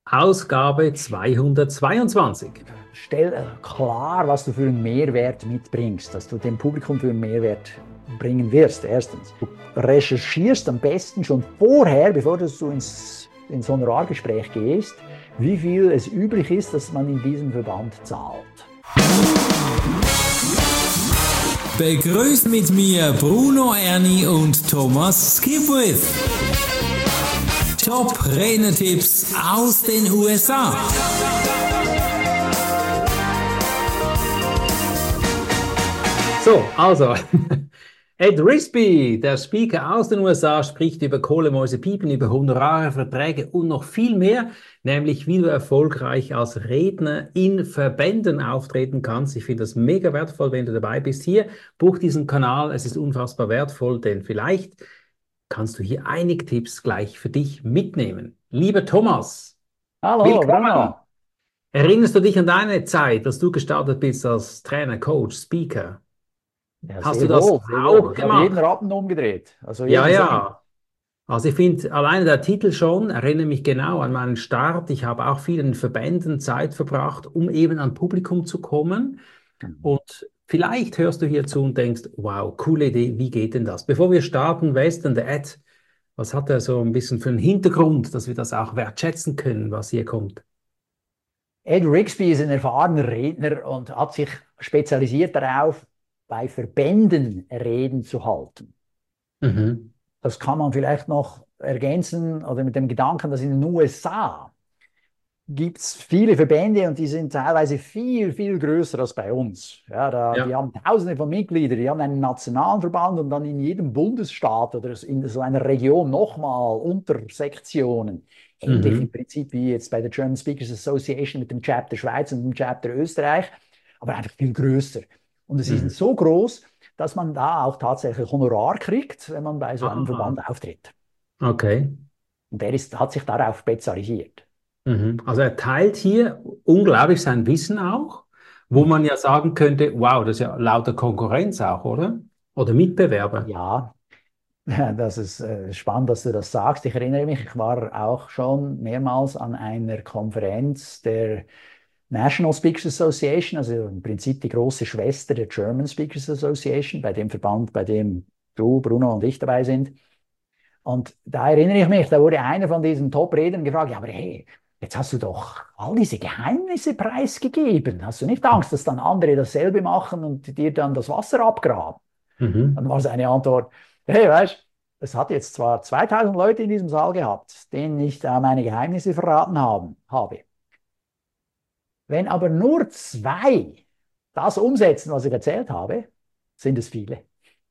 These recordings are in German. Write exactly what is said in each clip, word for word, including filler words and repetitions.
Ausgabe zweihundertzweiundzwanzig. Stell äh, klar, was du für einen Mehrwert mitbringst, dass du dem Publikum für einen Mehrwert bringen wirst. Erstens, du recherchierst am besten schon vorher, bevor du ins, ins Honorargespräch gehst, wie viel es üblich ist, dass man in diesem Verband zahlt. Begrüßt mit mir Bruno Erni und Thomas Skipwith. Top-Redner-Tipps aus den U S A. So, also, Ed Risby, der Speaker aus den U S A, spricht über Kohle, Mäuse, Piepen, über Honorare, Verträge und noch viel mehr, nämlich wie du erfolgreich als Redner in Verbänden auftreten kannst. Ich finde das mega wertvoll, wenn du dabei bist. Hier, buch diesen Kanal, es ist unfassbar wertvoll, denn vielleicht kannst du hier einige Tipps gleich für dich mitnehmen. Lieber Thomas, Hallo, willkommen. Bruno. Erinnerst du dich an deine Zeit, dass du gestartet bist als Trainer, Coach, Speaker? Ja, Hast sehr du das wohl, sehr auch wohl. Ich habe jeden gemacht? Rappen umgedreht. Also Ja, jeden Cent. ja. Also ich finde, alleine der Titel schon, erinnere mich genau an meinen Start. Ich habe auch viel in Verbänden Zeit verbracht, um eben an Publikum zu kommen. Und vielleicht hörst du hier zu und denkst, wow, coole Idee, wie geht denn das? Bevor wir starten, wer ist denn der Ed? Was hat er so ein bisschen für einen Hintergrund, dass wir das auch wertschätzen können, was hier kommt? Ed Rigsby ist ein erfahrener Redner und hat sich spezialisiert darauf, bei Verbänden Reden zu halten. Mhm. Das kann man vielleicht noch ergänzen oder mit dem Gedanken, dass in den U S A gibt es viele Verbände und die sind teilweise viel, viel größer als bei uns. Ja, da, die Ja. haben Tausende von Mitgliedern, die haben einen nationalen Verband und dann in jedem Bundesstaat oder in so einer Region nochmal Untersektionen. Ähnlich im Mhm. Prinzip wie jetzt bei der German Speakers Association mit dem Chapter Schweiz und dem Chapter Österreich, aber einfach viel größer. Und es ist Mhm. so groß, dass man da auch tatsächlich Honorar kriegt, wenn man bei so einem Ah, Verband auftritt. okay. Und der ist, hat sich darauf spezialisiert. Mhm. Also er teilt hier unglaublich sein Wissen auch, wo Mhm. man ja sagen könnte, wow, das ist ja lauter Konkurrenz auch, oder? Oder Mitbewerber. Ja, das ist äh, spannend, dass du das sagst. Ich erinnere mich, ich war auch schon mehrmals an einer Konferenz der National Speakers Association, also im Prinzip die große Schwester der German Speakers Association, bei dem Verband, bei dem du, Bruno und ich dabei sind. Und da erinnere ich mich, da wurde einer von diesen Top-Rednern gefragt, ja, aber hey, jetzt hast du doch all diese Geheimnisse preisgegeben. Hast du nicht Angst, dass dann andere dasselbe machen und dir dann das Wasser abgraben? Dann Mhm. war seine Antwort, hey, weißt du, es hat jetzt zwar zweitausend Leute in diesem Saal gehabt, denen ich da meine Geheimnisse verraten haben, habe. Wenn aber nur zwei das umsetzen, was ich erzählt habe, sind es viele.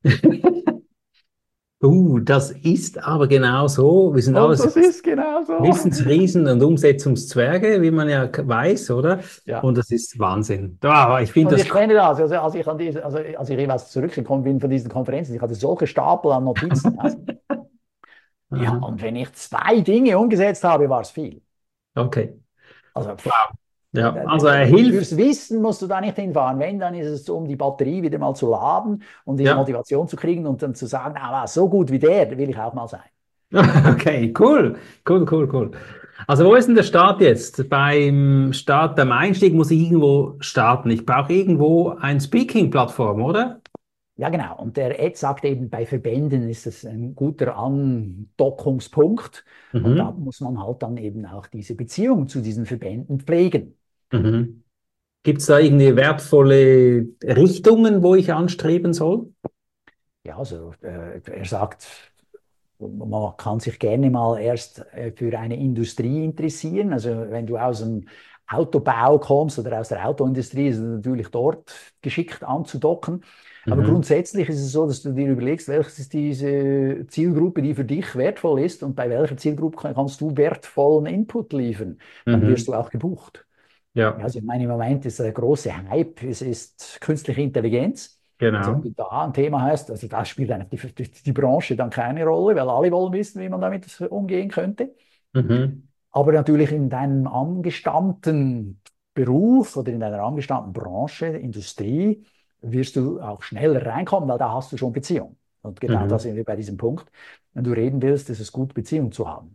Uh, das ist aber genau so. Wir sind Und alles das ist genau so. Wissensriesen und Umsetzungszwerge, wie man ja k- weiß, oder? Ja. Und das ist Wahnsinn. Ah, ich finde Und das ich kenne das, also als ich, an diese, also als ich jeweils zurückgekommen bin von diesen Konferenzen, ich hatte solche Stapel an Notizen. Ja, ja, Aha. und wenn ich zwei Dinge umgesetzt habe, war es viel. Okay. Also pff, Wow. Ja, also er hilft. fürs Wissen musst du da nicht hinfahren. Wenn, dann ist es so, um die Batterie wieder mal zu laden, um diese Ja. Motivation zu kriegen und dann zu sagen, ah, so gut wie der will ich auch mal sein. Okay, cool. Cool, cool, cool. Also wo ist denn der Start jetzt? Beim Start, beim Einstieg muss ich irgendwo starten. Ich brauche irgendwo eine Speaking-Plattform, oder? Ja, genau. Und der Ed sagt eben, bei Verbänden ist es ein guter Andockungspunkt. Und da Mhm. muss man halt dann eben auch diese Beziehung zu diesen Verbänden pflegen. Mhm. Gibt es da irgendwie wertvolle Richtungen, wo ich anstreben soll? Ja, also äh, er sagt, man kann sich gerne mal erst äh, für eine Industrie interessieren. Also wenn du aus dem Autobau kommst oder aus der Autoindustrie, ist es natürlich dort geschickt anzudocken. Aber Mhm. grundsätzlich ist es so, dass du dir überlegst, welches ist diese Zielgruppe, die für dich wertvoll ist und bei welcher Zielgruppe kannst du wertvollen Input liefern. Dann wirst Mhm. du auch gebucht. Ja, Ja, also ich meine, im Moment ist der große Hype, es ist künstliche Intelligenz. Also wenn genau. du da ein Thema hast, also da spielt eigentlich die, die, die Branche dann keine Rolle, weil alle wollen wissen, wie man damit umgehen könnte. Mhm. Aber natürlich in deinem angestammten Beruf oder in deiner angestammten Branche, Industrie, wirst du auch schneller reinkommen, weil da hast du schon Beziehung. Und genau da Mhm. sind wir bei diesem Punkt. Wenn du reden willst, ist es gut, Beziehung zu haben.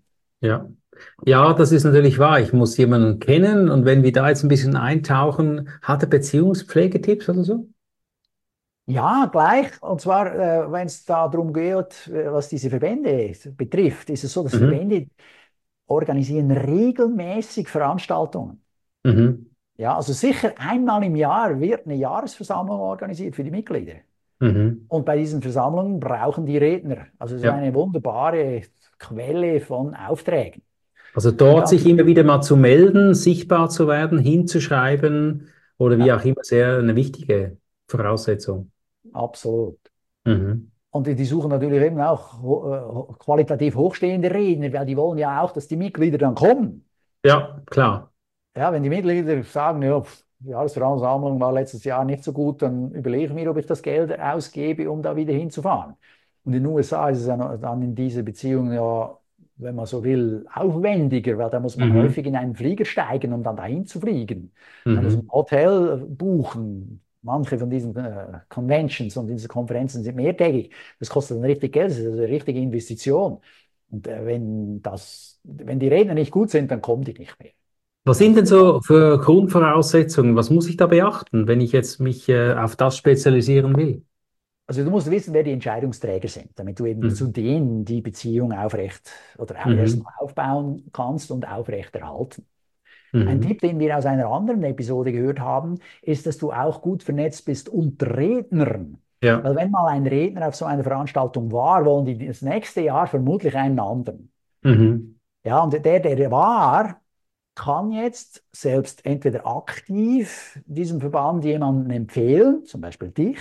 Ja. Ja, das ist natürlich wahr. Ich muss jemanden kennen und wenn wir da jetzt ein bisschen eintauchen, hat er Beziehungspflegetipps oder so? Ja, gleich. Und zwar, äh, wenn es darum geht, äh, was diese Verbände betrifft, ist es so, dass Mhm. Verbände organisieren regelmäßig Veranstaltungen. Mhm. Ja, also sicher einmal im Jahr wird eine Jahresversammlung organisiert für die Mitglieder. Mhm. Und bei diesen Versammlungen brauchen die Redner. Also es ist Ja. eine wunderbare Quelle von Aufträgen. Also Und dort dann, sich immer wieder mal zu melden, sichtbar zu werden, hinzuschreiben oder wie ja, auch immer, sehr eine wichtige Voraussetzung. absolut. Mhm. Und die, die suchen natürlich eben auch ho äh, qualitativ hochstehende Redner, weil die wollen ja auch, dass die Mitglieder dann kommen. Ja, klar. Ja, wenn die Mitglieder sagen, ja, pf, die Jahresversammlung war letztes Jahr nicht so gut, dann überlege ich mir, ob ich das Geld ausgebe, um da wieder hinzufahren. Und in den U S A ist es ja noch- dann in dieser Beziehung ja, wenn man so will, aufwendiger, weil da muss man Mhm. häufig in einen Flieger steigen, um dann dahin zu fliegen. Da muss man Mhm. ein Hotel buchen. Manche von diesen äh, Conventions und diese Konferenzen sind mehrtägig. Das kostet dann richtig Geld, das ist also eine richtige Investition. Und äh, wenn das, wenn die Redner nicht gut sind, dann kommen die nicht mehr. Was sind denn so für Grundvoraussetzungen? Was muss ich da beachten, wenn ich jetzt mich äh, auf das spezialisieren will? Also du musst wissen, wer die Entscheidungsträger sind, damit du eben zu Mhm. denen die Beziehung aufrecht oder erst Mhm. mal aufbauen kannst und aufrechterhalten. Ein Mhm. Tipp, den wir aus einer anderen Episode gehört haben, ist, dass du auch gut vernetzt bist unter Rednern. Ja. Weil wenn mal ein Redner auf so einer Veranstaltung war, wollen die das nächste Jahr vermutlich einen anderen. Mhm. Ja, und der, der war, kann jetzt selbst entweder aktiv diesem Verband jemanden empfehlen, zum Beispiel dich,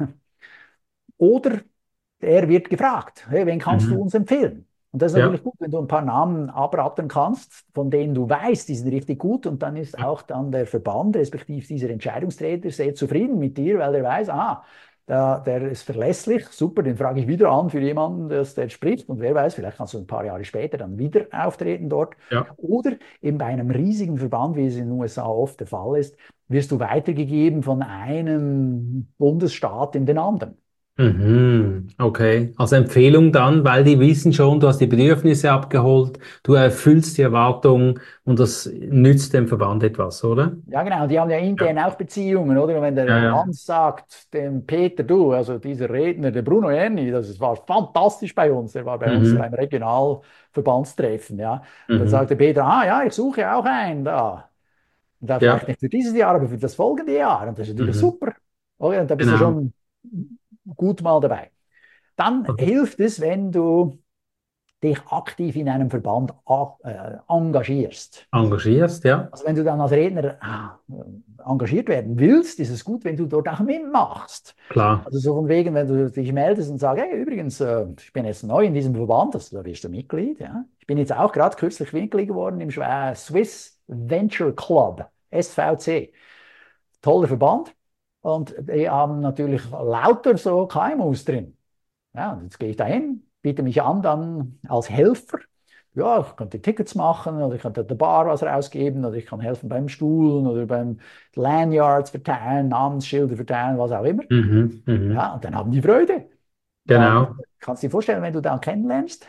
oder er wird gefragt, hey, wen kannst du Mhm. uns empfehlen? Und das ist Ja. natürlich gut, wenn du ein paar Namen abrattern kannst, von denen du weißt, die sind richtig gut. Und dann ist auch dann der Verband, respektive dieser Entscheidungsträger, sehr zufrieden mit dir, weil er weiß, ah, der, der ist verlässlich, super, den frage ich wieder an für jemanden, das, der spricht. Und wer weiß, vielleicht kannst du ein paar Jahre später dann wieder auftreten dort. Ja. Oder eben bei einem riesigen Verband, wie es in den U S A oft der Fall ist, wirst du weitergegeben von einem Bundesstaat in den anderen. Mhm, okay. Als Empfehlung dann, weil die wissen schon, du hast die Bedürfnisse abgeholt, du erfüllst die Erwartungen und das nützt dem Verband etwas, oder? Ja, genau, die haben ja Ja, intern auch Beziehungen, oder? Und wenn ja, der ja. Hans sagt dem Peter, du, also dieser Redner, der Bruno Erni, das war fantastisch bei uns, der war bei uns Mhm, beim Regionalverbandstreffen, ja. Dann sagt mhm. der Peter, ah ja, ich suche auch einen da. Und da vielleicht Ja, nicht für dieses Jahr, aber für das folgende Jahr. Und das ist natürlich mhm. super. Oder? Und da bist du Genau. schon gut mal dabei. Dann Also hilft es, wenn du dich aktiv in einem Verband äh, engagierst. engagierst, ja, Also wenn du dann als Redner ah, engagiert werden willst, ist es gut, wenn du dort auch mitmachst. klar. Also so von wegen, wenn du dich meldest und sagst, hey, übrigens, äh, ich bin jetzt neu in diesem Verband, also da wirst du Mitglied. Ja. Ich bin jetzt auch gerade kürzlich Mitglied geworden im Swiss Venture Club, S V C. Toller Verband. Und die haben natürlich lauter so K M Us drin. Ja, und jetzt gehe ich da hin, biete mich an dann als Helfer. Ja, ich könnte Tickets machen oder ich könnte der Bar was rausgeben oder ich kann helfen beim Stuhlen oder beim Lanyards verteilen, Namensschilder verteilen, was auch immer. Mhm, mhm. Ja, und dann haben die Freude. Dann Genau, kannst du dir vorstellen, wenn du dann kennenlernst,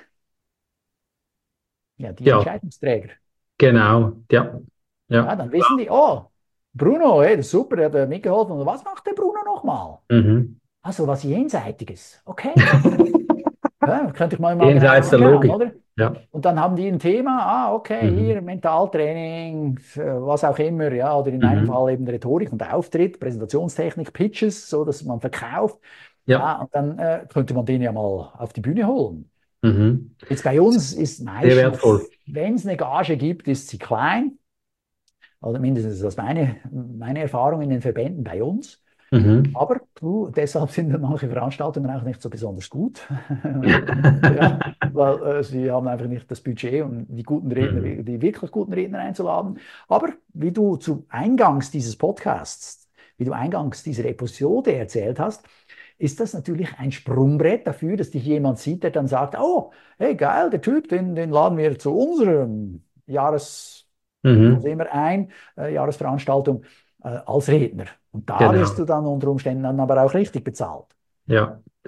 ja, die ja, Entscheidungsträger. genau, ja, Ja, ja. dann wissen die, oh, Bruno, hey, das ist super, der hat äh, mitgeholfen. Und was macht der Bruno nochmal? Mhm. Also was Jenseitiges. Okay, ja, könnte ich mal, mal genauer Jenseits der anschauen, Logik. oder? Ja. Und dann haben die ein Thema, ah, okay, Mhm. hier Mentaltraining, äh, was auch immer, ja, oder in meinem Mhm. Fall eben Rhetorik und Auftritt, Präsentationstechnik, Pitches, so dass man verkauft. Ja. Ja, und dann äh, könnte man den ja mal auf die Bühne holen. Mhm. Jetzt bei uns ist Sehr wertvoll. meistens, wenn es eine Gage gibt, ist sie klein. Oder mindestens ist das meine, meine Erfahrung in den Verbänden bei uns. Mhm. Aber du, deshalb sind dann manche Veranstaltungen auch nicht so besonders gut. Ja, weil äh, sie haben einfach nicht das Budget, um die guten Redner, Mhm. die wirklich guten Redner einzuladen. Aber wie du zu Eingangs dieses Podcasts, wie du eingangs dieser Episode erzählt hast, ist das natürlich ein Sprungbrett dafür, dass dich jemand sieht, der dann sagt, oh, hey geil, der Typ, den, den laden wir zu unserem Jahres, was Mhm. immer ein, äh, Jahresveranstaltung äh, als Redner. Und da wirst Genau. du dann unter Umständen dann aber auch richtig bezahlt. Ja.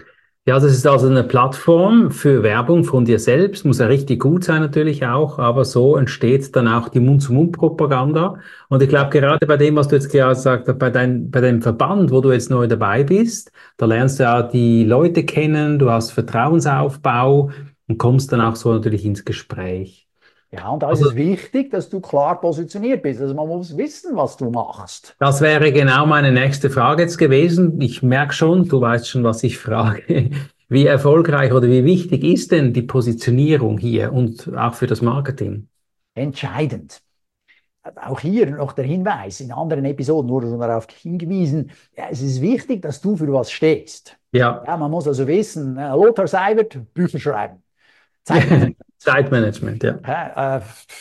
Ja, das ist also eine Plattform für Werbung von dir selbst, muss ja richtig gut sein natürlich auch, aber so entsteht dann auch die Mund-zu-Mund-Propaganda. Und ich glaube, Ja. gerade bei dem, was du jetzt gerade gesagt hast, bei dein, bei dem Verband, wo du jetzt neu dabei bist, da lernst du ja die Leute kennen, du hast Vertrauensaufbau und kommst dann auch so natürlich ins Gespräch. Ja, und da ist Also es wichtig, dass du klar positioniert bist. Also man muss wissen, was du machst. das wäre genau meine nächste Frage jetzt gewesen. Ich merke schon, du weißt schon, was ich frage. Wie erfolgreich oder wie wichtig ist denn die Positionierung hier und auch für das Marketing? Entscheidend. Auch hier noch der Hinweis, in anderen Episoden wurde schon darauf hingewiesen, ja, es ist wichtig, dass du für was stehst. Ja, Ja, man muss also wissen, äh, Lothar Seibert, Bücher schreiben. Zeitmanagement. Zeitmanagement, ja. Äh,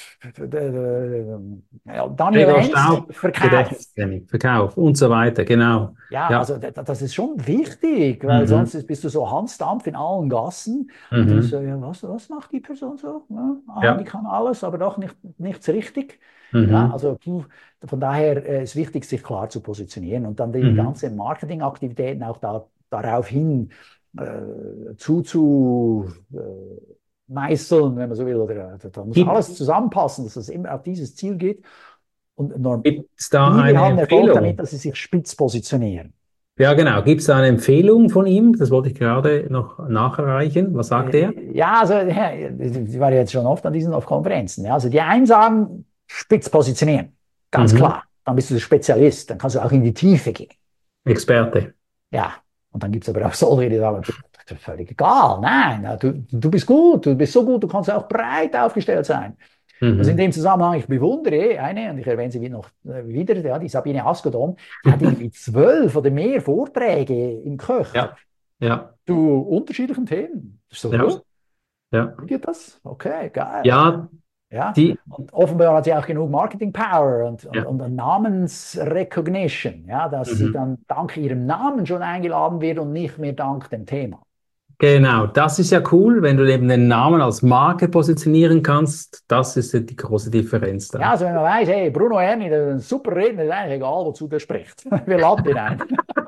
äh, ja, Daniel Gregor Enz, Staub, Verkauf. Gedächtnistraining, Verkauf und so weiter, genau. Ja, Ja. also das ist schon wichtig, weil Mhm. sonst bist du so Hansdampf in allen Gassen und dann ist Mhm. so, ja, was, was macht die Person so? Ja, aha, die Ja. kann alles, aber doch nicht, nichts richtig. Ja, Mhm. also puh, von daher äh, ist wichtig, sich klar zu positionieren und dann die Mhm. ganzen Marketingaktivitäten auch da, darauf hin äh, zuzu äh, meißeln, wenn man so will, oder äh, da muss Gibt alles zusammenpassen, dass es immer auf dieses Ziel geht. Und norm- es da viele eine haben Erfolg damit, Empfehlung? dass sie sich spitz positionieren. Ja, genau. Gibt es da eine Empfehlung von ihm? Das wollte ich gerade noch nachreichen. Was sagt er? Äh, Ja, also ja, ich war jetzt schon oft an diesen auf Konferenzen. Ja. Also die einen sagen, spitz positionieren, ganz Mhm. klar. Dann bist du Spezialist, dann kannst du auch in die Tiefe gehen. Experte. Ja, und dann gibt es aber auch solche, die sagen, das ist völlig egal. Nein, du, du bist gut, du bist so gut, du kannst auch breit aufgestellt sein. Also in Mhm. dem Zusammenhang, ich bewundere eine, und ich erwähne sie noch wieder, ja, die Sabine Askodom, die hat irgendwie zwölf oder mehr Vorträge im Köcher Ja, ja, zu unterschiedlichen Themen. Das ist ja, so, ja. wie geht das? Okay, geil. Ja, Ja, die, und offenbar hat sie auch genug Marketing Power und, und, ja. und Namensrecognition, ja, dass sie Mhm. dann dank ihrem Namen schon eingeladen wird und nicht mehr dank dem Thema. Genau, das ist ja cool, wenn du eben den Namen als Marke positionieren kannst. Das ist ja die große Differenz Ja, dann. also wenn man weiß, hey, Bruno Erni, der ist ein super Redner, ist eigentlich egal, wozu der spricht. Wir laden ihn ein,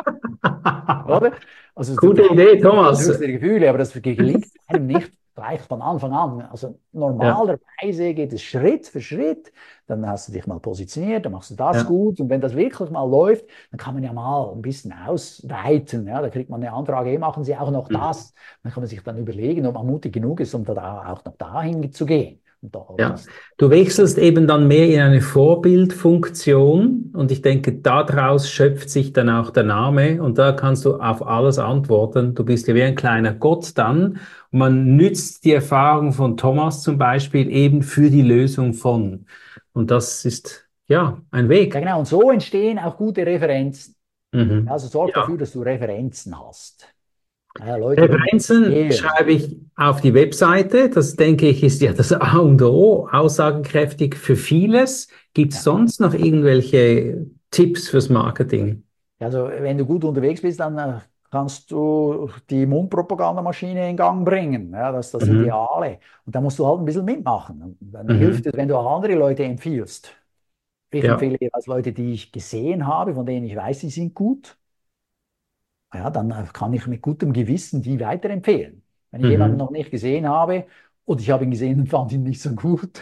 oder? Also das, Gute das Idee, sind das Thomas. höchste Gefühle, aber das gelingt einem nicht gleich von Anfang an. Also Ja, normalerweise geht es Schritt für Schritt. Dann hast du dich mal positioniert, dann machst du das ja. gut. Und wenn das wirklich mal läuft, dann kann man ja mal ein bisschen ausweiten. Ja, da kriegt man eine Anfrage, hey, machen Sie auch noch Mhm. das. Dann kann man sich dann überlegen, ob man mutig genug ist, um da auch noch dahin zu gehen. Und da, Ja, das, du wechselst eben dann mehr in eine Vorbildfunktion und ich denke, daraus schöpft sich dann auch der Name und da kannst du auf alles antworten. Du bist ja wie ein kleiner Gott dann und man nützt die Erfahrung von Thomas zum Beispiel eben für die Lösung von. Und das ist ja ein ja, Weg. genau. Und so entstehen auch gute Referenzen. Mhm. Also sorg Ja. dafür, dass du Referenzen hast. Ja, Leute, die dich Referenzen empfehlen. schreibe ich auf die Webseite. Das denke ich ist ja das A und O, aussagekräftig für vieles. Gibt es Ja. sonst noch irgendwelche Tipps fürs Marketing? Also, wenn du gut unterwegs bist, dann äh, kannst du die Mundpropagandamaschine in Gang bringen. Ja, das ist das Mhm. Ideale. Und da musst du halt ein bisschen mitmachen. Und dann hilft Mhm. es, wenn du auch andere Leute empfiehlst. Ich Ja. empfehle jeweils Leute, die ich gesehen habe, von denen ich weiß, sie sind gut. Ja, dann äh, kann ich mit gutem Gewissen die weiterempfehlen. Wenn ich jemanden Mhm. noch nicht gesehen habe und ich habe ihn gesehen und fand ihn nicht so gut,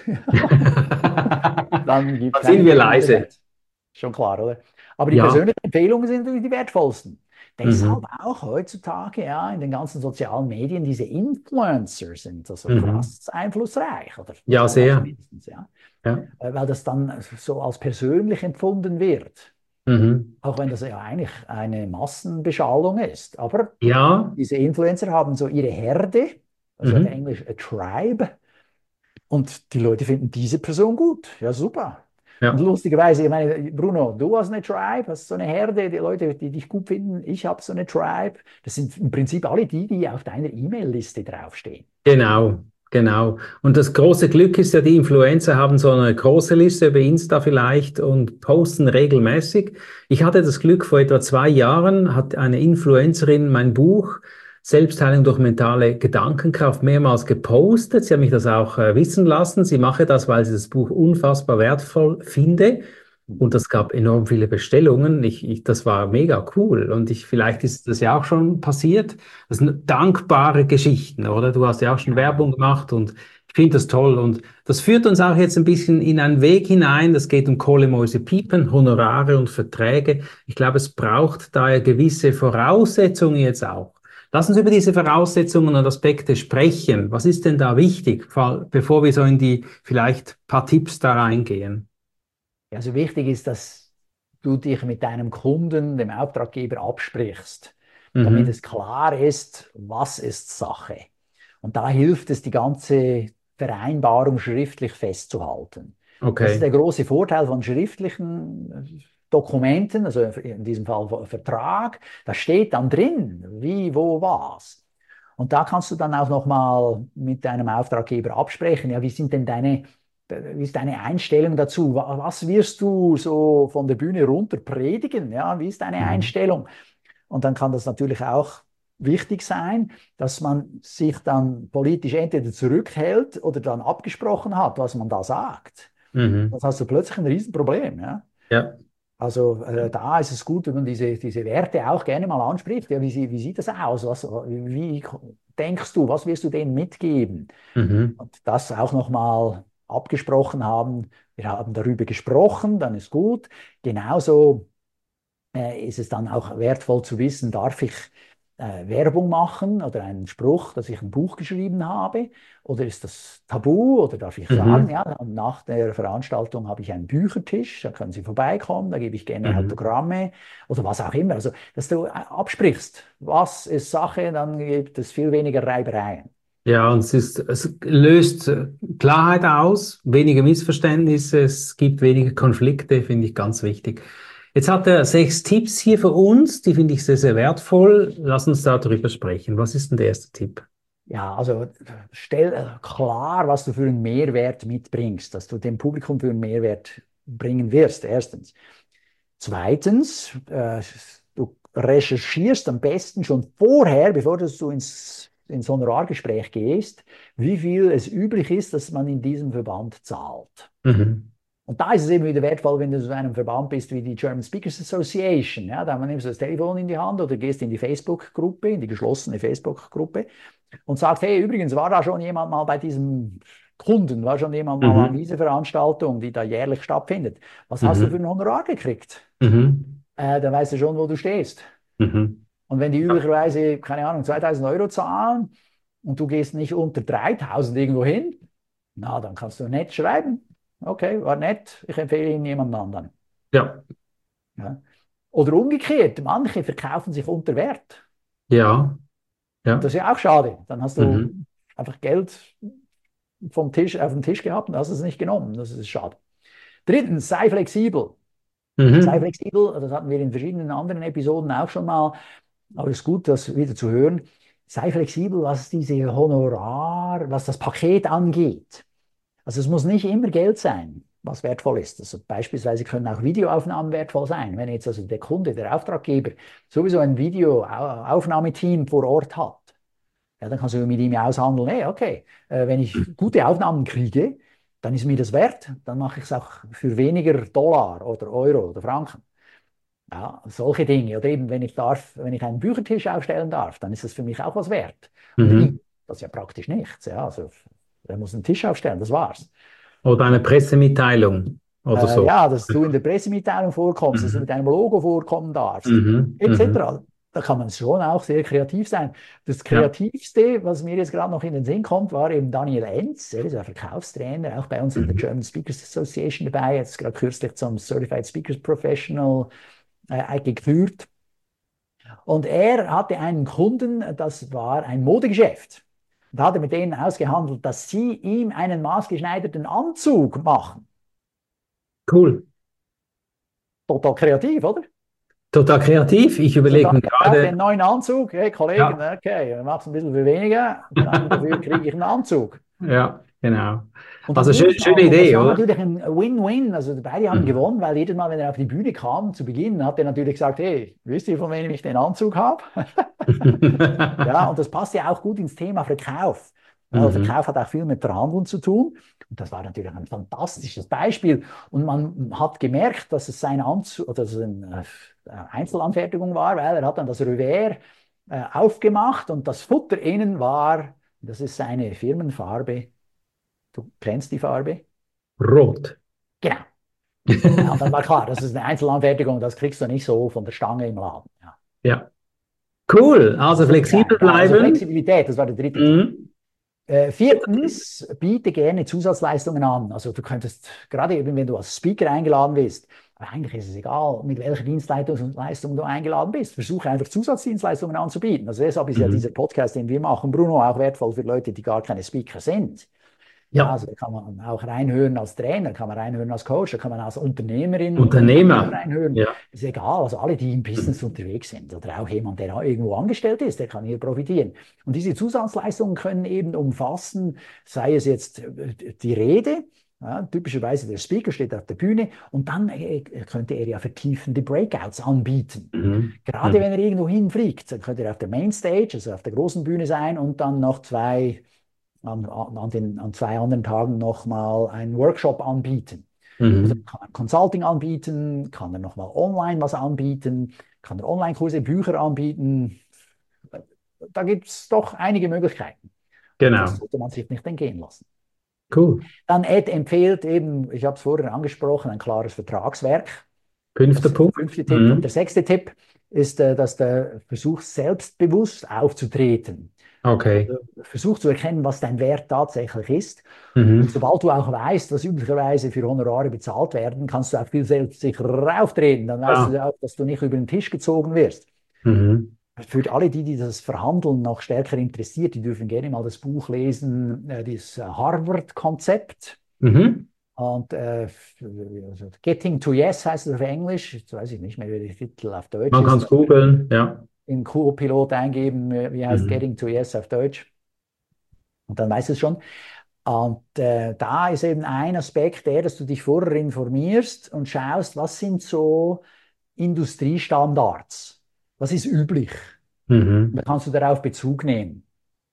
dann gibt es Dann keine sind wir Empfehlung leise. meinerseits. Schon klar, oder? Aber die Ja. persönlichen Empfehlungen sind natürlich die wertvollsten. Deshalb Mhm. auch heutzutage ja in den ganzen sozialen Medien diese Influencer sind also Mhm. krass einflussreich oder Ja, teilweise sehr. mindestens, ja. Ja. Äh, Weil das dann so als persönlich empfunden wird. Mhm. Auch wenn das ja eigentlich eine Massenbeschallung ist. Aber Ja. diese Influencer haben so ihre Herde, also auf Mhm. Englisch a tribe, und die Leute finden diese Person gut. Ja, super. Und Ja. lustigerweise, ich meine, Bruno, du hast eine Tribe, hast so eine Herde, die Leute, die dich gut finden. Ich habe so eine Tribe. Das sind im Prinzip alle die, die auf deiner E-Mail-Liste draufstehen. Genau, genau. Und das große Glück ist ja, die Influencer haben so eine große Liste über Insta vielleicht und posten regelmäßig. Ich hatte das Glück, vor etwa zwei Jahren hat eine Influencerin mein Buch Selbstheilung durch mentale Gedankenkraft mehrmals gepostet. Sie hat mich das auch äh, wissen lassen. Sie mache das, weil sie das Buch unfassbar wertvoll finde. Und das gab enorm viele Bestellungen. Ich, ich, das war mega cool. Und ich, vielleicht ist das ja auch schon passiert. Das sind dankbare Geschichten, oder? Du hast ja auch schon Werbung gemacht und ich finde das toll. Und das führt uns auch jetzt ein bisschen in einen Weg hinein. Das geht um Kohle, Mäuse, Piepen, Honorare und Verträge. Ich glaube, es braucht da ja gewisse Voraussetzungen jetzt auch. Lass uns über diese Voraussetzungen und Aspekte sprechen. Was ist denn da wichtig, bevor wir so in die vielleicht paar Tipps da reingehen? Also wichtig ist, dass du dich mit deinem Kunden, dem Auftraggeber, absprichst, damit Mhm. es klar ist, was ist Sache. Und da hilft es, die ganze Vereinbarung schriftlich festzuhalten. Das ist Okay. der große Vorteil von schriftlichen Dokumenten, also in diesem Fall Vertrag. Da steht dann drin, wie, wo, was. Und da kannst du dann auch nochmal mit deinem Auftraggeber absprechen. Ja, wie sind denn deine wie ist deine Einstellung dazu? Was wirst du so von der Bühne runter predigen? Ja, wie ist deine Mhm. Einstellung? Und dann kann das natürlich auch wichtig sein, dass man sich dann politisch entweder zurückhält oder dann abgesprochen hat, was man da sagt. Mhm. Das hast du plötzlich ein Riesenproblem. Ja? Ja. Also äh, da ist es gut, wenn man diese, diese Werte auch gerne mal anspricht. Ja, wie, sie- wie sieht das aus? Was, wie denkst du? Was wirst du denen mitgeben? Mhm. Und das auch nochmal abgesprochen haben. Wir haben darüber gesprochen, dann ist gut. Genauso äh, ist es dann auch wertvoll zu wissen, darf ich äh, Werbung machen oder einen Spruch, dass ich ein Buch geschrieben habe? Oder ist das tabu? Oder darf ich sagen, Mhm. ja, nach der Veranstaltung habe ich einen Büchertisch, da können Sie vorbeikommen, da gebe ich gerne Mhm. Autogramme oder was auch immer. Also, dass du äh, absprichst, was ist Sache, dann gibt es viel weniger Reibereien. Ja, und es ist, es löst äh, Klarheit aus, weniger Missverständnisse, es gibt weniger Konflikte, finde ich ganz wichtig. Jetzt hat er sechs Tipps hier für uns, die finde ich sehr, sehr wertvoll. Lass uns darüber sprechen. Was ist denn der erste Tipp? Ja, also stell äh, klar, was du für einen Mehrwert mitbringst, dass du dem Publikum für einen Mehrwert bringen wirst, erstens. Zweitens, äh, du recherchierst am besten schon vorher, bevor du ins, ins Honorargespräch gehst, wie viel es üblich ist, dass man in diesem Verband zahlt. Mhm. Und da ist es eben wieder wertvoll, wenn du so einem Verband bist wie die German Speakers Association. Ja, da nimmst du das Telefon in die Hand oder gehst in die Facebook-Gruppe, in die geschlossene Facebook-Gruppe und sagst, hey, übrigens war da schon jemand mal bei diesem Kunden, war schon jemand mal an Mhm. dieser Veranstaltung, die da jährlich stattfindet. Was hast du für Mhm. ein Honorar gekriegt? Mhm. Äh, dann weißt du schon, wo du stehst. Mhm. Und wenn die Ja. üblicherweise, keine Ahnung, zweitausend Euro zahlen und du gehst nicht unter dreitausend irgendwo hin, na, dann kannst du nett schreiben. Okay, war nett, ich empfehle Ihnen jemand anderen. Ja. Ja. Oder umgekehrt, manche verkaufen sich unter Wert. Ja. Und Ja. das ist ja auch schade. Dann hast du Mhm. einfach Geld vom Tisch, auf dem Tisch gehabt und hast es nicht genommen. Das ist schade. Drittens, sei flexibel. Sei Mhm. flexibel, das hatten wir in verschiedenen anderen Episoden auch schon mal, aber es ist gut, das wieder zu hören. Sei flexibel, was diese Honorar, was das Paket angeht. Also es muss nicht immer Geld sein, was wertvoll ist. Also beispielsweise können auch Videoaufnahmen wertvoll sein. Wenn jetzt also der Kunde, der Auftraggeber sowieso ein Videoaufnahmeteam vor Ort hat, ja, dann kannst du mit ihm ja aushandeln, hey, okay, äh, wenn ich gute Aufnahmen kriege, dann ist mir das wert, dann mache ich es auch für weniger Dollar oder Euro oder Franken. Ja, solche Dinge. Oder eben, wenn ich darf, wenn ich einen Büchertisch aufstellen darf, dann ist das für mich auch was wert. Und ich, Mhm. das ist ja praktisch nichts. Ja, also, er muss einen Tisch aufstellen, das war's. Oder eine Pressemitteilung oder Äh, so. ja, dass du in der Pressemitteilung vorkommst, dass du mit Mhm. deinem Logo vorkommen darfst, Mhm. Mhm. et cetera. Da kann man schon auch sehr kreativ sein. Das Ja. Kreativste, was mir jetzt gerade noch in den Sinn kommt, war eben Daniel Enz. Er ist ein Verkaufstrainer, auch bei uns in der Mhm. German Speakers Association dabei. Jetzt gerade kürzlich zum Certified Speakers Professional äh, gekürt. Und er hatte einen Kunden, das war ein Modegeschäft. Und da hat er mit denen ausgehandelt, dass sie ihm einen maßgeschneiderten Anzug machen. Cool. Total kreativ, oder? Total kreativ. Ich Also überlege da mir kauft gerade, den neuen Anzug. Hey Kollegen, ja. okay, machst es ein bisschen für weniger, dann dafür kriege ich einen Anzug. Ja, genau. Und das Also schön, Gute schöne war, und das Idee, war oder? natürlich ein Win-Win, also beide haben Mhm. gewonnen, weil jedes Mal, wenn er auf die Bühne kam, zu Beginn, hat er natürlich gesagt, hey, wisst ihr, von wem ich den Anzug habe? Ja, und das passt ja auch gut ins Thema Verkauf. Weil Mhm. Verkauf hat auch viel mit Verhandeln zu tun. Und das war natürlich ein fantastisches Beispiel. Und man hat gemerkt, dass es seine Anzug, oder dass es eine Einzelanfertigung war, weil er hat dann das Revers äh, aufgemacht und das Futter innen war, das ist seine Firmenfarbe. Du kennst die Farbe? Rot. Genau. Ja, und dann war klar, das ist eine Einzelanfertigung, das kriegst du nicht so von der Stange im Laden. Ja. Ja. Cool. Also Super flexibel geil. Ja, also bleiben. Flexibilität, das war der dritte Tipp. Mhm. Äh, viertens, biete gerne Zusatzleistungen an. Also du könntest, gerade eben wenn du als Speaker eingeladen bist, aber eigentlich ist es egal, mit welcher Dienstleistung du eingeladen bist. Versuche einfach Zusatzdienstleistungen anzubieten. Also deshalb ist ja dieser Mhm. Podcast, den wir machen, Bruno, auch wertvoll für Leute, die gar keine Speaker sind. Ja, Ja. also da kann man auch reinhören als Trainer, kann man reinhören als Coach, da kann man als Unternehmerin und Unternehmer Unternehmer. reinhören. Ja. Ist egal, also alle, die im Business unterwegs sind oder auch jemand, der irgendwo angestellt ist, der kann hier profitieren. Und diese Zusatzleistungen können eben umfassen, sei es jetzt äh, die Rede, ja, typischerweise der Speaker steht auf der Bühne und dann äh, könnte er ja vertiefende Breakouts anbieten. Mhm. Gerade Mhm. wenn er irgendwo hinfliegt, dann könnte er auf der Mainstage, also auf der großen Bühne sein und dann noch zwei an, an, den, an zwei anderen Tagen nochmal einen Workshop anbieten. Also Mhm. kann er Consulting anbieten, kann er nochmal online was anbieten, kann er Online-Kurse, Bücher anbieten. Da gibt es doch einige Möglichkeiten. Und das Genau. sollte man sich nicht entgehen lassen. Cool. Dann Ed empfiehlt eben, ich habe es vorher angesprochen, ein klares Vertragswerk. Fünfter Das ist der Punkt. fünfte Tipp. Und der Mhm. sechste Tipp ist, äh, dass der Versuch, selbstbewusst aufzutreten. Okay. Also versuch zu erkennen, was dein Wert tatsächlich ist. Und Mhm. sobald du auch weißt, was üblicherweise für Honorare bezahlt werden, kannst du auch viel selbstsicherer auftreten. Dann weißt Ah. du auch, dass du nicht über den Tisch gezogen wirst. Mhm. Für alle, die, die das Verhandeln noch stärker interessiert, die dürfen gerne mal das Buch lesen, äh, das Harvard-Konzept. Mhm. Und äh, also Getting to Yes heißt es auf Englisch. Jetzt weiß ich nicht mehr, wie der Titel auf Deutsch Man kann ist. es googeln, ja. In Co-Pilot eingeben, wie heißt Mhm. Getting to Yes auf Deutsch. Und dann weißt du es schon. Und äh, da ist eben ein Aspekt der, dass du dich vorher informierst und schaust, was sind so Industriestandards? Was ist üblich? Und Mhm. da kannst du darauf Bezug nehmen.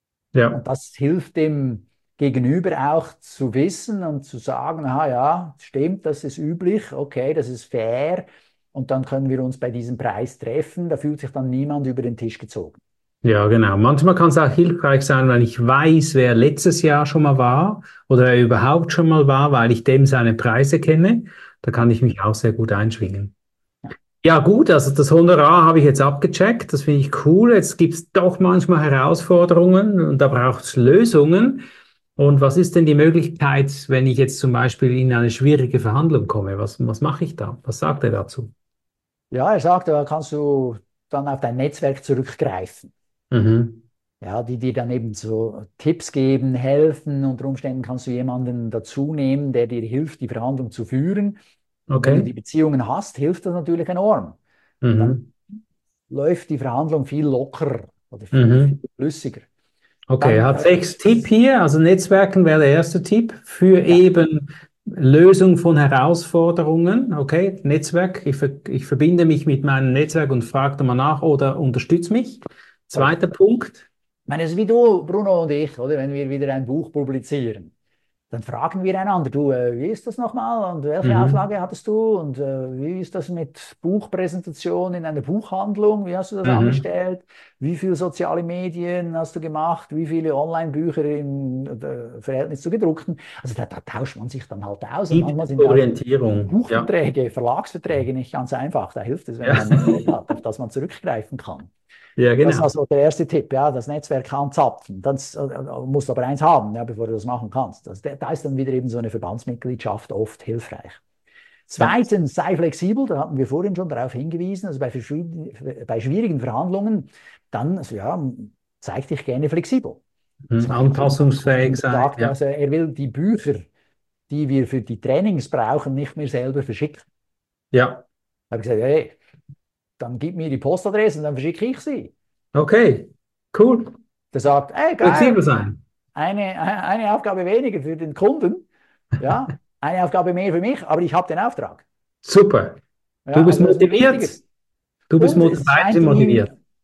Ja. Und das hilft dem Gegenüber auch zu wissen und zu sagen, aha, ja, stimmt, das ist üblich, okay, das ist fair. Und dann können wir uns bei diesem Preis treffen. Da fühlt sich dann niemand über den Tisch gezogen. Ja, genau. Manchmal kann es auch hilfreich sein, wenn ich weiß, wer letztes Jahr schon mal war oder wer überhaupt schon mal war, weil ich dem seine Preise kenne. Da kann ich mich auch sehr gut einschwingen. Ja. Ja, gut, also das Honorar habe ich jetzt abgecheckt. Das finde ich cool. Jetzt gibt es doch manchmal Herausforderungen und da braucht es Lösungen. Und was ist denn die Möglichkeit, wenn ich jetzt zum Beispiel in eine schwierige Verhandlung komme? Was, was mache ich da? Was sagt er dazu? Ja, er sagt, da kannst du dann auf dein Netzwerk zurückgreifen. Mhm. Ja, die dir dann eben so Tipps geben, helfen. Unter Umständen kannst du jemanden dazu nehmen, der dir hilft, die Verhandlung zu führen. Und wenn du Okay. die Beziehungen hast, hilft das natürlich enorm. Dann Mhm. läuft die Verhandlung viel lockerer oder viel, viel Mhm. flüssiger. Okay, er Dann, hat äh, sechs Tipp hier. Also Netzwerken wäre der erste Tipp für ja, eben Lösung von Herausforderungen. Okay, Netzwerk. Ich, ver ich verbinde mich mit meinem Netzwerk und frage da mal nach oder unterstütze mich. korrekt. Zweiter Punkt. Ich meine, es ist wie du, Bruno und ich, oder? Wenn wir wieder ein Buch publizieren. Dann fragen wir einander, du, äh, wie ist das nochmal und welche Mhm. Auflage hattest du und äh, wie ist das mit Buchpräsentation in einer Buchhandlung, wie hast du das Mhm. angestellt, wie viele soziale Medien hast du gemacht, wie viele Online-Bücher im äh, Verhältnis zu gedruckten. Also da, da tauscht man sich dann halt aus und manchmal sind auch Orientierung. Ja. Buchverträge, Verlagsverträge nicht ganz einfach. Da hilft es, wenn man Ja. ein Netzwerk hat, auf das man zurückgreifen kann. Ja, Das ist genau. also der erste Tipp, ja, das Netzwerk anzapfen. Dann äh, musst du aber eins haben, ja, bevor du das machen kannst. Also, da ist dann wieder eben so eine Verbandsmitgliedschaft oft hilfreich. Ja. Zweitens, sei flexibel, da hatten wir vorhin schon darauf hingewiesen, also bei, bei schwierigen Verhandlungen, dann, also ja, zeig dich gerne flexibel. Mhm. Zum Beispiel hat Anpassungsfähig ihm sein. gesagt, Ja. also er will die Bücher, die wir für die Trainings brauchen, nicht mehr selber verschicken. Ja. Da habe ich gesagt, hey, dann gib mir die Postadresse und dann verschicke ich sie. Okay. Cool. Der sagt, hey, Flexibel geil, sein. eine, eine Aufgabe weniger für den Kunden, ja, eine Aufgabe mehr für mich, aber ich habe den Auftrag. Super. Du Ja, bist also das ist mir wichtiger. motiviert. Du bist Und es mot- beide scheint sind ihm, motiviert.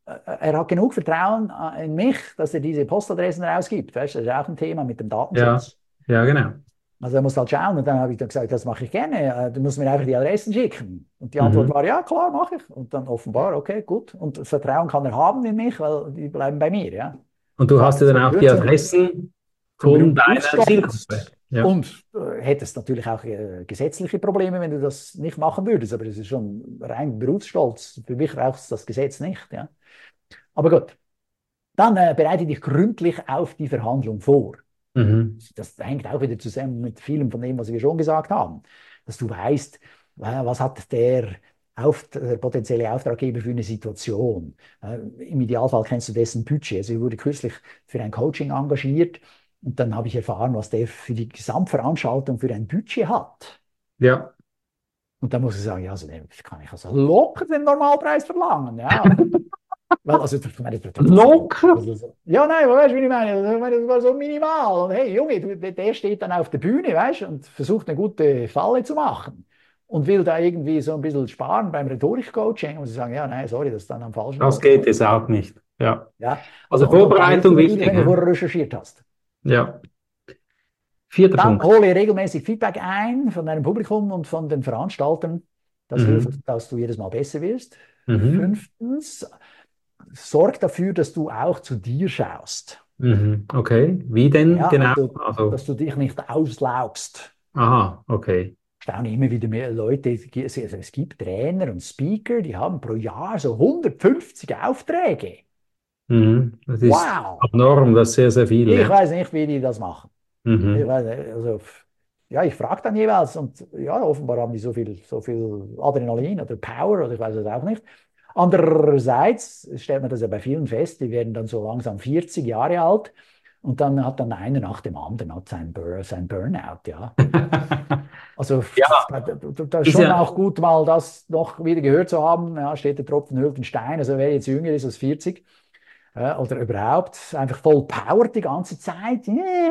er hat genug Vertrauen in mich, dass er diese Postadressen rausgibt. Weißt, das ist auch ein Thema mit dem Ja, Datenschutz. ja, genau. Also er muss halt schauen. Und dann habe ich dann gesagt, das mache ich gerne. Du musst mir einfach die Adressen schicken. Und die Antwort Mhm. war, ja, klar, mache ich. Und dann offenbar, okay, gut. Und Vertrauen kann er haben in mich, weil die bleiben bei mir. Ja. Und du hast ja dann So auch die gehört zum, Adressen zum von deiner Berufsstolz. Zielgruppe. Ja. Und äh, hättest natürlich auch äh, gesetzliche Probleme, wenn du das nicht machen würdest. Aber das ist schon rein Berufsstolz. Für mich braucht es das Gesetz nicht. Ja. Aber gut, dann äh, bereite dich gründlich auf die Verhandlung vor. Mhm. Das hängt auch wieder zusammen mit vielem von dem, was wir schon gesagt haben. Dass du weißt, äh, was hat der, auf, der potenzielle Auftraggeber für eine Situation. Äh, Im Idealfall kennst du dessen Budget. Also ich wurde kürzlich für ein Coaching engagiert und dann habe ich erfahren, was der für die Gesamtveranstaltung für ein Budget hat. Ja. Und dann muss ich sagen, ja, also, kann ich also locker den Normalpreis verlangen. Ja. Weil, also, ich meine, das, das, Locker? das, ja, nein, weißt du, wie ich meine? Ich meine, das war so minimal. Und hey, Junge, du, der steht dann auf der Bühne, weißt du, und versucht eine gute Falle zu machen und will da irgendwie so ein bisschen sparen beim Rhetorik-Coaching und sie sagen, ja, nein, sorry, das ist dann am falschen Das Ort. geht es auch nicht. Ja. Ja, Also also, und, und da hilft Vorbereitung es natürlich, wichtig. wenn du Ja. vorher recherchiert hast. Ja. Vierter Dann Punkt. hole regelmäßig Feedback ein von deinem Publikum und von den Veranstaltern. Das Mhm. hilft, dass du jedes Mal besser wirst. Mhm. Fünftens, sorg dafür, dass du auch zu dir schaust. Mhm. Okay. Wie denn Ja, genau? also, Also, dass du dich nicht auslaugst. aha, okay. Ich staune immer wieder mehr Leute, also es gibt Trainer und Speaker, die haben pro Jahr so hundertfünfzig Aufträge. Mhm. Das ist Wow! abnorm, das ist sehr, sehr viel. Ich Ja. weiß nicht, wie die das machen. Ich Mhm. weiß nicht, also, ja, ich frage dann jeweils und ja, offenbar haben die so viel, so viel Adrenalin oder Power oder ich weiß es auch nicht. Andererseits stellt man das ja bei vielen fest, die werden dann so langsam vierzig Jahre alt und dann hat dann einer nach dem anderen hat sein, Bur sein Burnout, ja. Also Ja, da, da, da ist ist schon ja, auch gut, mal das noch wieder gehört zu haben. Ja, steht der Tropfen hüllt den Stein. Also wer jetzt jünger ist als vierzig äh, oder überhaupt einfach voll Power die ganze Zeit.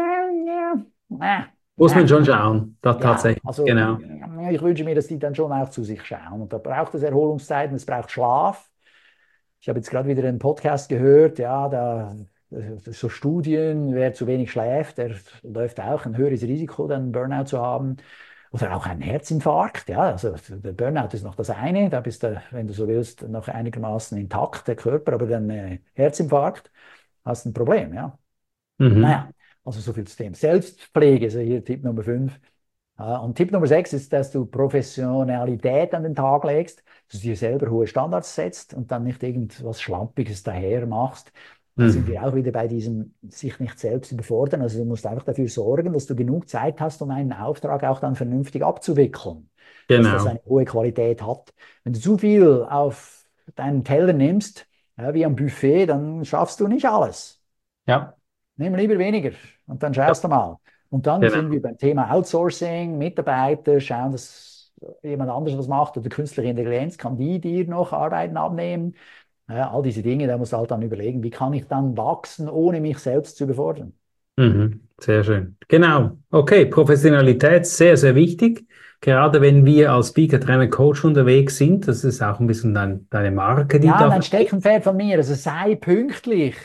Ja, ja, muss man ja. schon schauen. Das Ja, tatsächlich. also Genau. ich wünsche mir, dass die dann schon auch zu sich schauen. Und da braucht es Erholungszeiten, es braucht Schlaf. Ich habe jetzt gerade wieder einen Podcast gehört, ja, da so Studien, wer zu wenig schläft, der läuft auch ein höheres Risiko, dann einen Burnout zu haben. Oder auch einen Herzinfarkt, ja. Also der Burnout ist noch das eine, da bist du, wenn du so willst, noch einigermaßen intakt, der Körper, aber dann äh, Herzinfarkt, hast ein Problem, ja. Mhm. Naja, also so viel zu dem. Selbstpflege, also hier Tipp Nummer fünf. Ja, und Tipp Nummer sechs ist, dass du Professionalität an den Tag legst, dass du dir selber hohe Standards setzt und dann nicht irgendwas Schlampiges daher machst. Da sind Mhm. wir auch wieder bei diesem sich nicht selbst überfordern. Also du musst einfach dafür sorgen, dass du genug Zeit hast, um einen Auftrag auch dann vernünftig abzuwickeln. Dass das Genau. eine hohe Qualität hat. Wenn du zu viel auf deinen Teller nimmst, ja, wie am Buffet, dann schaffst du nicht alles. Ja, Nimm lieber weniger und dann ja, schaust du mal. Und dann sind genau. wir beim Thema Outsourcing, Mitarbeiter, schauen, dass jemand anderes was macht oder künstliche Intelligenz, kann die dir noch Arbeiten abnehmen? Ja, all diese Dinge, da musst du halt dann überlegen, wie kann ich dann wachsen, ohne mich selbst zu überfordern. Mhm. Sehr schön. Genau. Okay, Professionalität sehr, sehr wichtig. Gerade wenn wir als Speaker, Trainer, Coach unterwegs sind, das ist auch ein bisschen dein, deine Marke, die Ja, da. ein Steckenpferd von mir, also sei pünktlich.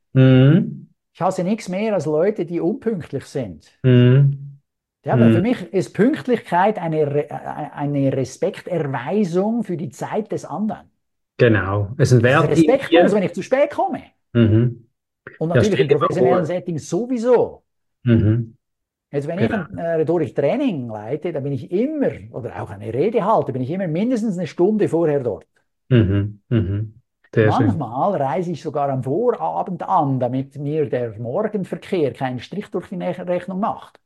Mhm. Ich hasse nichts mehr als Leute, die unpünktlich sind. Mhm. Ja, weil für Mhm. mich ist Pünktlichkeit eine, Re eine Respekterweisung für die Zeit des anderen. Genau. Es ist ein Es ist Wert in respektlos, dir. wenn ich zu spät komme. Mhm. Und Ja, natürlich stell in dir mal professionellen vor. Settings sowieso. Mhm. Jetzt, wenn ich Genau. ein äh, Rhetoriktraining leite, da bin ich immer, oder auch eine Rede halte, bin ich immer mindestens eine Stunde vorher dort. Mhm. Mhm. Sehr schön. Manchmal reise ich sogar am Vorabend an, damit mir der Morgenverkehr keinen Strich durch die Ne- Rechnung macht.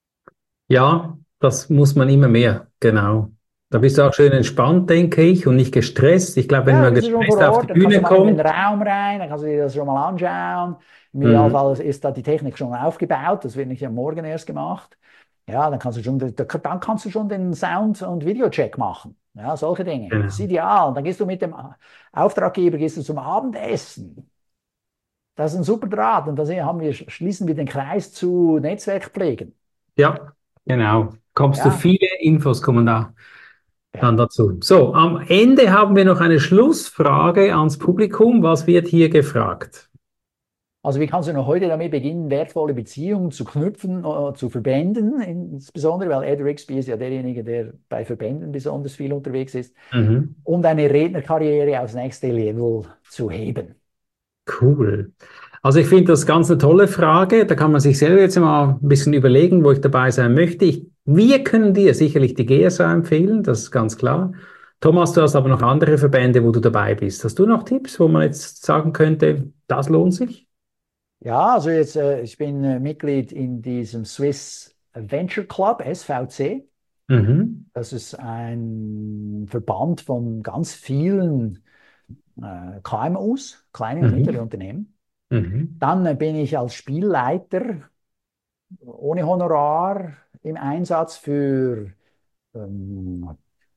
Ja, das muss man immer mehr. Genau. Da Ja, bist du auch schön entspannt, denke ich, und nicht gestresst. Ich glaube, wenn ja, man dann bist du schon vor gestresst auf die Ort, dann kannst du Bühne mal in den kommt. Raum rein, dann kannst du dir das schon mal anschauen. Im Mhm. Idealfall ist da die Technik schon aufgebaut, das wird nicht am Morgen erst gemacht. Ja, dann kannst du schon, dann kannst du schon den Sound- und Videocheck machen. Ja, solche Dinge. Das ist Genau. ideal. Dann gehst du mit dem Auftraggeber gehst du zum Abendessen. Das ist ein super Draht. Und da haben wir, schließen wir den Kreis zu Netzwerkpflegen. Ja, genau. Kommst du Ja, viele Infos kommen da dann dazu. So, am Ende haben wir noch eine Schlussfrage ans Publikum. Was wird hier gefragt? Also wie kannst du noch heute damit beginnen, wertvolle Beziehungen zu knüpfen, äh, zu Verbänden, insbesondere, weil Ed Rixby ist ja derjenige, der bei Verbänden besonders viel unterwegs ist, Mhm. um deine Rednerkarriere aufs nächste Level zu heben? Cool. Also ich finde das ganz eine tolle Frage. Da kann man sich selber jetzt mal ein bisschen überlegen, wo ich dabei sein möchte. Ich, wir können dir sicherlich die G S A empfehlen, das ist ganz klar. Thomas, du hast aber noch andere Verbände, wo du dabei bist. Hast du noch Tipps, wo man jetzt sagen könnte, das lohnt sich? Ja, also jetzt, äh, ich bin äh, Mitglied in diesem Swiss Venture Club, S V C. Mhm. Das ist ein Verband von ganz vielen äh, K M Us, kleine und Mhm. mittlere Unternehmen. Mhm. Dann äh, bin ich als Spielleiter ohne Honorar im Einsatz für, ähm,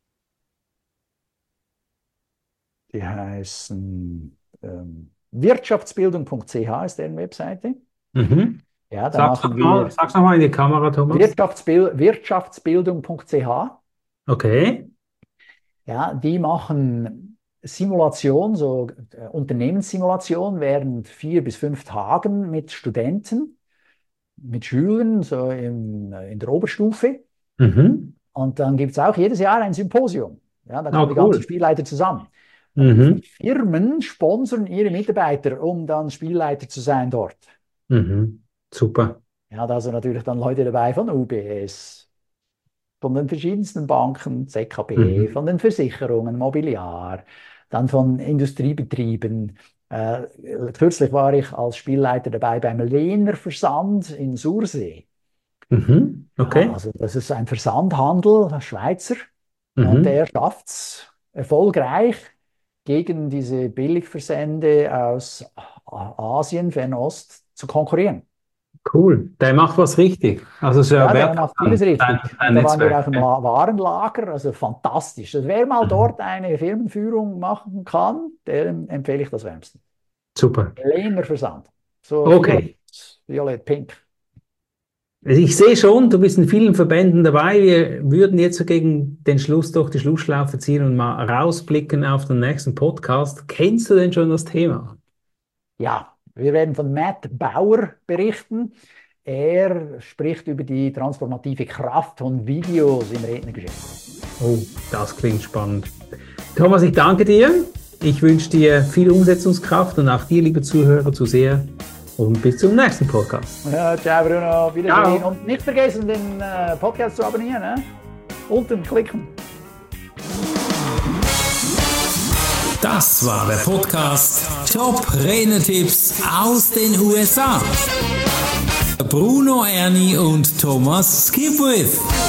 die heißen ähm, wirtschaftsbildung punkt c h ist deren Webseite. Mhm. Ja, da Sag's machen noch mal, wir sag's noch mal in die Kamera, Thomas. Wirtschaftsbil wirtschaftsbildung punkt c h. Okay. Ja, die machen Simulation, so äh, Unternehmenssimulation während vier bis fünf Tagen mit Studenten, mit Schülern, so im, äh, in der Oberstufe. Mhm. Und dann gibt es auch jedes Jahr ein Symposium. Ja, da Ah, kommen die ganzen cool. Spielleiter zusammen. Und Mhm. Firmen sponsern ihre Mitarbeiter, um dann Spielleiter zu sein dort. Mhm. Super. Ja, da sind natürlich dann Leute dabei von U B S, von den verschiedensten Banken, Z K B, Mhm. von den Versicherungen, Mobiliar, dann von Industriebetrieben. Äh, kürzlich war ich als Spielleiter dabei beim Lehner Versand in Sursee. Mhm. Ja, Okay. also das ist ein Versandhandel, ein Schweizer, und Mhm. der schafft es erfolgreich, gegen diese Billigversände aus Asien, Fernost zu konkurrieren. Cool. Der macht was richtig. Also sehr Ja, der wertvoll, macht vieles richtig. dein, Und dein da waren wir Netzwerk. auch im La- Warenlager, also fantastisch. Also wer mal Mhm. dort eine Firmenführung machen kann, dem empfehle ich das wärmstens. Super. Lehner Versand. So Okay. violett, violett, pink. Ich sehe schon, du bist in vielen Verbänden dabei. Wir würden jetzt so gegen den Schluss doch die Schlussschlaufe ziehen und mal rausblicken auf den nächsten Podcast. Kennst du denn schon das Thema? Ja, wir werden von Matt Bauer berichten. Er spricht über die transformative Kraft von Videos im Rednergeschäft. Oh, das klingt spannend. Thomas, ich danke dir. Ich wünsche dir viel Umsetzungskraft und auch dir, liebe Zuhörer, Zuseher. Und bis zum nächsten Podcast. Ja, ciao Bruno, auf Wiedersehen. Ciao. Und nicht vergessen, den äh, Podcast zu abonnieren. Ne? Unten klicken. Das war der Podcast Top Rednertipps aus den U S A. Bruno Erni und Thomas Skipwith.